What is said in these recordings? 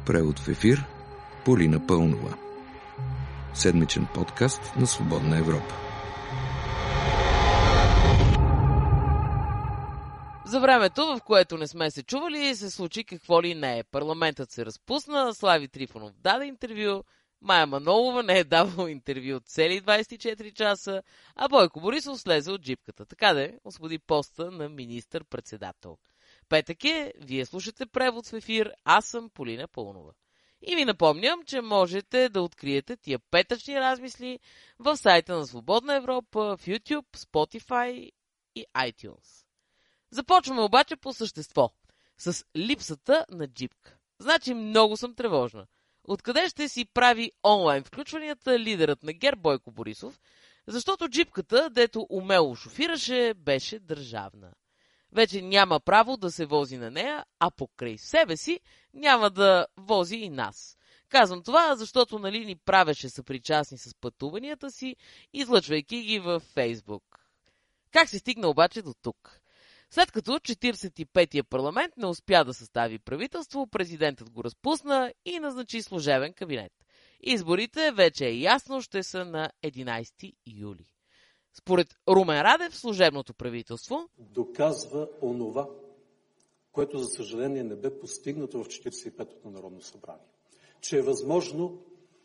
Превод в ефир Полина Пълнова. Седмичен подкаст на Свободна Европа. За времето, в което не сме се чували, се случи какво ли не е. Парламентът се разпусна, Слави Трифонов даде интервю, Мая Манолова не е давала интервю от цели 24 часа, а Бойко Борисов слезе от джипката. Така де освободи поста на министър-председател. Петък е, вие слушате Превод в ефир, аз съм Полина Пълнова. И ви напомням, че можете да откриете тия петъчни размисли в сайта на Свободна Европа, в YouTube, Spotify и iTunes. Започваме обаче по същество, с липсата на джипка. Значи много съм тревожна. Откъде ще си прави онлайн включванията лидерът на ГЕРБ Бойко Борисов, защото джипката, дето умело шофираше, беше държавна. Вече няма право да се вози на нея, а покрай себе си няма да вози и нас. Казвам това, защото нали ни правеше съпричастни с пътуванията си, излъчвайки ги във Фейсбук. Как се стигна обаче до тук? След като 45-я парламент не успя да състави правителство, президентът го разпусна и назначи служебен кабинет. Изборите, вече е ясно, ще са на 11 юли. Според Румен Радев, служебното правителство доказва онова, което за съжаление не бе постигнато в 45-то Народно събрание. Че е възможно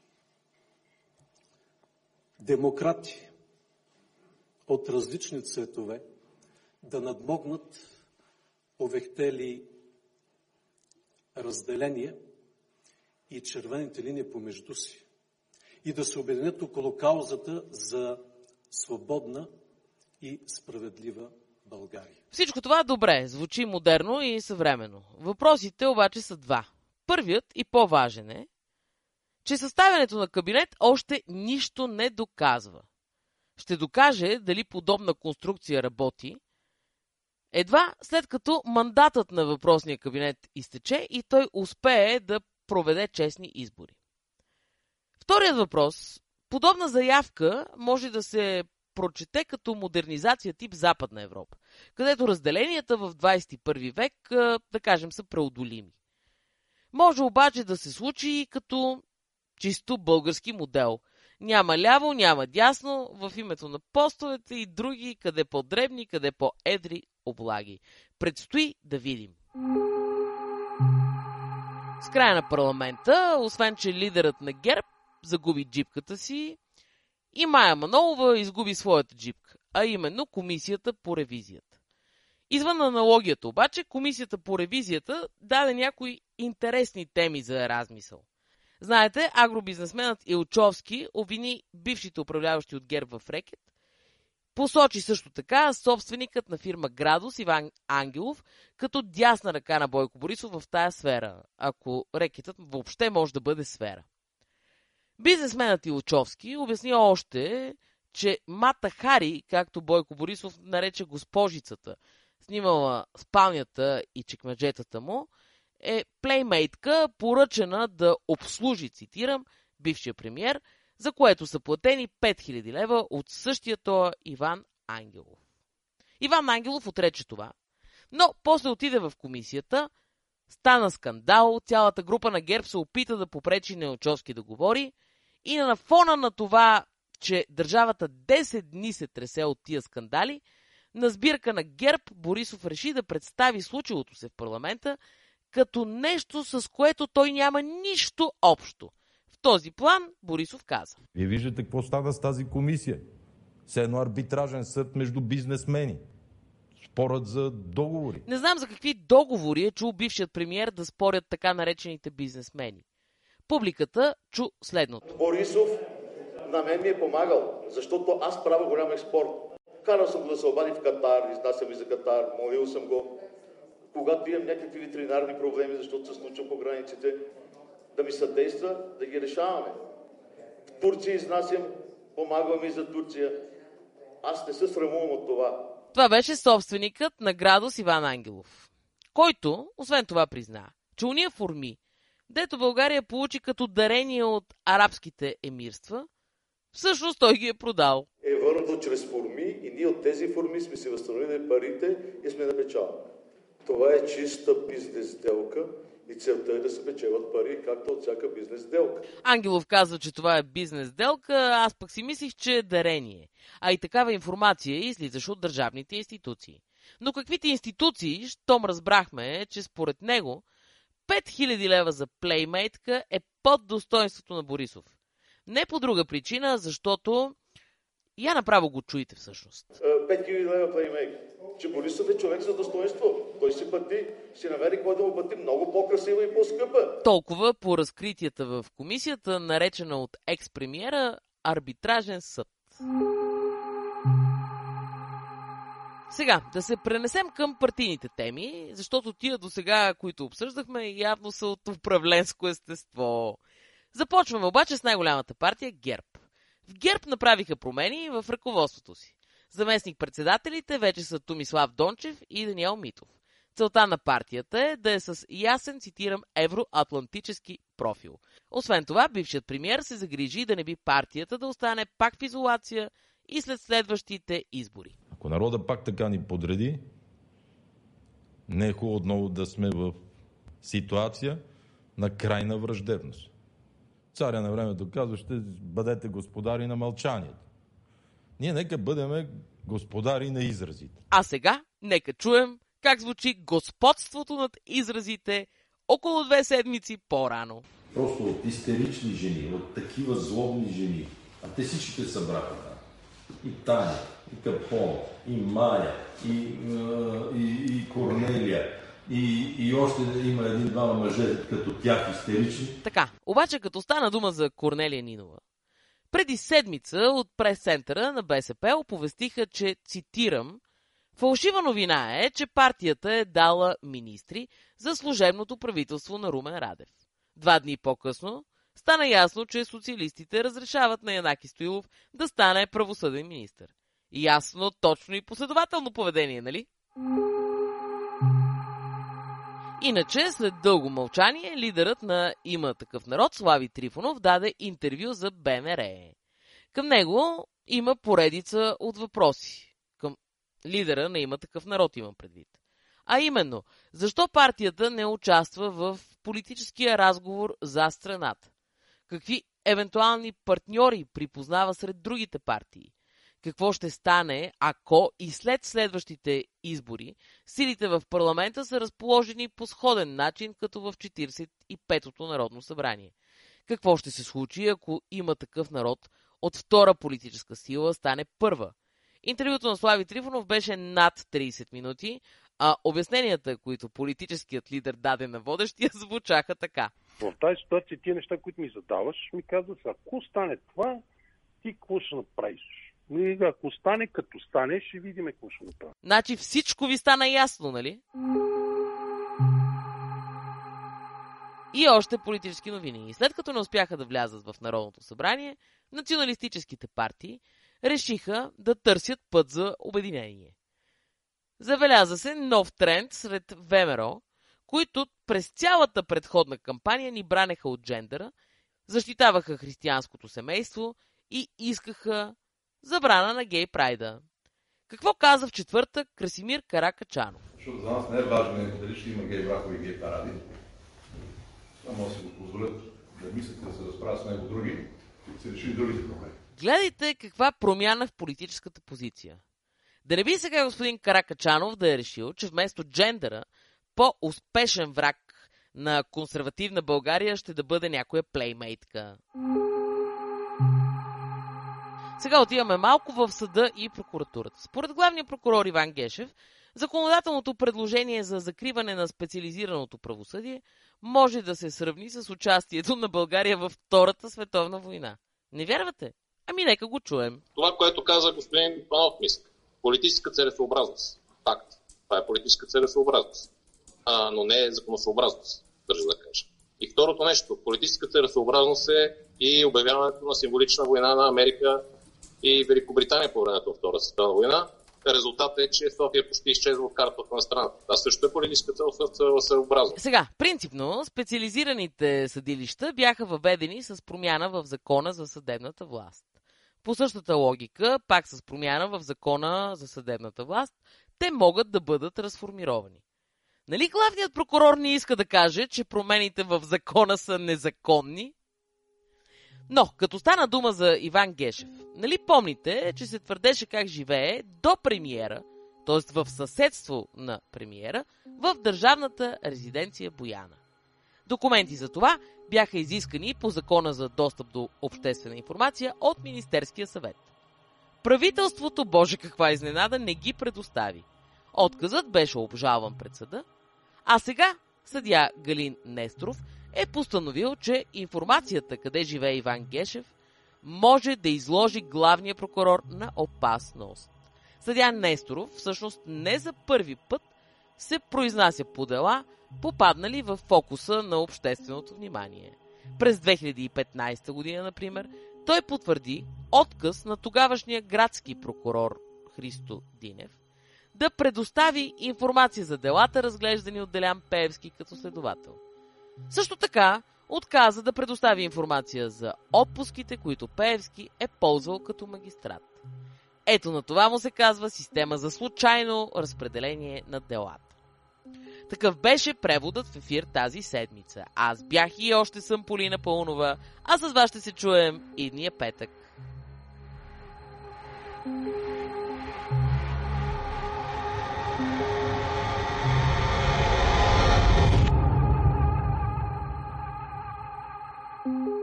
демократи от различни цветове да надмогнат овехтели разделения и червените линии помежду си и да се обединят около каузата за свободна и справедлива България. Всичко това добре, звучи модерно и съвременно. Въпросите обаче са два. Първият и по-важен е, че съставянето на кабинет още нищо не доказва. Ще докаже дали подобна конструкция работи едва след като мандатът на въпросния кабинет изтече и той успее да проведе честни избори. Вторият въпрос. Подобна заявка може да се прочете като модернизация тип Западна Европа, където разделенията в 21 век, да кажем, са преодолими. Може обаче да се случи и като чисто български модел. Няма ляво, няма дясно, в името на постовете и други, къде по-дребни, къде по-едри облаги. Предстои да видим. С края на парламента, освен че лидерът на ГЕРБ загуби джипката си, и Мая Манолова изгуби своята джипка, а именно Комисията по ревизията. Извън аналогията обаче, Комисията по ревизията даде някои интересни теми за размисъл. Знаете, агробизнесменът Илчовски обвини бившите управляващи от ГЕРБ в рекет, посочи също така собственикът на фирма Градус Иван Ангелов като дясна ръка на Бойко Борисов в тая сфера, ако рекетът въобще може да бъде сфера. Бизнесменът Илчовски обясни още, че Мата Хари, както Бойко Борисов нарече госпожицата, снимала спалнята и чекмеджетата му, е плеймейтка, поръчена да обслужи, цитирам, бившия премиер, за което са платени 5000 лева от същия тоя Иван Ангелов. Иван Ангелов отрече това, но после отиде в комисията, стана скандал, цялата група на ГЕРБ се опита да попречи на Илчовски да говори и на фона на това, че държавата 10 дни се тресе от тия скандали, на сбирка на ГЕРБ Борисов реши да представи случилото се в парламента като нещо, с което той няма нищо общо. В този план Борисов каза: Вие виждате какво става с тази комисия. Все едно арбитражен съд между бизнесмени. Спорят за договори. Не знам за какви договори е чул бившият премиер да спорят така наречените бизнесмени. Публиката чу следното. Борисов на мен ми е помагал, защото аз правя голям експорт. Карал съм го да се обади в Катар, изнасям и за Катар, молил съм го. Когато имам някакви ветеринарни проблеми, защото се случва по границите, да ми съдейства, да ги решаваме. В Турция изнасям, помагам и за Турция. Аз не се срамувам от това. Това беше собственикът на Градус Иван Ангелов, който, освен това, призна, че уния форми, дето България получи като дарение от арабските емирства, всъщност той ги е продал. Е върнато чрез форми и ние от тези форми сме си възстановили парите и сме на печал. Това е чиста бизнес сделка И целта е да се печелят пари, както от всяка бизнес сделка. Ангелов казва, че това е бизнес сделка, аз пък си мислих, че е дарение. А и такава информация излизаше от държавните институции. Но каквите институции, щом разбрахме, че според него 5000 лева за плеймейтка е под достоинството на Борисов. Не по друга причина, защото я направо го чуете всъщност. 5000 лева плеймейк. Че Борисов е човек за достоинство. Той си пъти, си намери кой да му пъти много по-красива и по-скъпа. Толкова по разкритията в комисията, наречена от екс-премиера арбитражен съд. Сега, да се пренесем към партийните теми, защото тия досега, които обсъждахме, явно са от управленско естество. Започваме обаче с най-голямата партия ГЕРБ. В ГЕРБ направиха промени в ръководството си. Заместник-председателите вече са Томислав Дончев и Даниел Митов. Целта на партията е да е с ясен, цитирам, евроатлантически профил. Освен това, бившият премиер се загрижи да не би партията да остане пак в изолация и след следващите избори. Ако народа пак така ни подреди, не е хубаво отново да сме в ситуация на крайна враждебност. Царя на времето казва, ще бъдете господари на мълчанието. Ние нека бъдем господари на изразите. А сега нека чуем как звучи господството над изразите около 2 седмици по-рано. Просто от истерични жени, от такива злобни жени, а те всичките събраха там. И Таня, и Капон, и Мая, и Корнелия, и още има един-двама мъже като тях истерични. Така, обаче като стана дума за Корнелия Нинова, преди седмица от прес-центъра на БСП оповестиха, че, цитирам, фалшива новина е, че партията е дала министри за служебното правителство на Румен Радев. 2 дни по-късно стана ясно, че социалистите разрешават на Янаки Стоилов да стане правосъден министър. Ясно, точно и последователно поведение, нали? Иначе, след дълго мълчание, лидерът на Има такъв народ, Слави Трифонов, даде интервю за БНР. Към него има поредица от въпроси. Към лидера на Има такъв народ имам предвид. А именно, защо партията не участва в политическия разговор за страната? Какви евентуални партньори припознава сред другите партии? Какво ще стане, ако и след следващите избори силите в парламента са разположени по сходен начин, като в 45-то Народно събрание? Какво ще се случи, ако Има такъв народ от втора политическа сила стане първа? Интервюто на Слави Трифонов беше над 30 минути, а обясненията, които политическият лидер даде на водещия, звучаха така. В тази ситуация тия неща, които ми задаваш, ми казваш, ако стане това, ти какво ще направиш? Ако стане, като стане, ще видим какво ще направим. Значи всичко ви стана ясно, нали? И още политически новини. След като не успяха да влязат в Народното събрание, националистическите партии решиха да търсят път за обединение. Забеляза се нов тренд сред ВМРО, които през цялата предходна кампания ни бранеха от джендъра, защитаваха християнското семейство и искаха забрана на гей прайда. Какво каза в четвъртък Красимир Каракачанов? Защото за нас не е важно дали ще има гей бракови и гей паради. Това може да си го позволят да мислят да се разправят с него други и се решили другите проблеми. Гледайте каква промяна в политическата позиция. Да не би сега господин Каракачанов да е решил, че вместо джендъра по-успешен враг на консервативна България ще да бъде някоя плеймейтка. Сега отиваме малко в съда и прокуратурата. Според главния прокурор Иван Гешев, законодателното предложение за закриване на специализираното правосъдие може да се сравни с участието на България във Втората световна война. Не вярвате? Ами нека го чуем. Това, което каза господин Панов, мисля. Политическа целесъобразност. Факт. Това е политическа целесъобразност. Но не е законосъобразност, държа да кажа. И второто нещо. Политическа целесъобразност е и обявяването на символична война на Америка и Великобритания по времето на Втората световна война. Резултатът е, че София почти изчезва от картата на страната. Това също е политическа целесъобразност. Сега, принципно, специализираните съдилища бяха въведени с промяна в Закона за съдебната власт. По същата логика, пак с промяна в Закона за съдебната власт, те могат да бъдат разформировани. Нали главният прокурор не иска да каже, че промените в закона са незаконни? Но, като стана дума за Иван Гешев, нали помните, че се твърдеше как живее до премиера, т.е. в съседство на премиера, в държавната резиденция Бояна. Документи за това бяха изискани по Закона за достъп до обществена информация от Министерския съвет. Правителството, боже каква изненада, не ги предостави. Отказът беше обжалван пред съда, а сега съдия Галин Несторов е постановил, че информацията къде живее Иван Гешев може да изложи главния прокурор на опасност. Съдия Несторов всъщност не за първи път се произнася по дела, попаднали в фокуса на общественото внимание. През 2015 година, например, той потвърди отказ на тогавашния градски прокурор Христо Динев да предостави информация за делата, разглеждани от Делян Пеевски като следовател. Също така отказа да предостави информация за отпуските, които Пеевски е ползвал като магистрат. Ето на това му се казва система за случайно разпределение на делата. Такъв беше преводът в ефир тази седмица. Аз бях и още съм Полина Паунова, а с вас ще се чуем идния петък. Thank you.